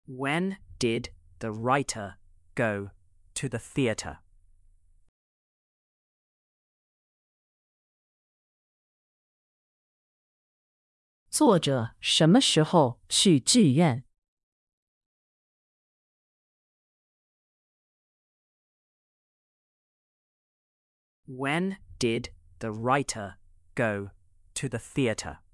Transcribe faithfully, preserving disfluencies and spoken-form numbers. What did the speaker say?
When did the writer go to the theatre? 作者什么时候去剧院？ When did the writer go to the theatre?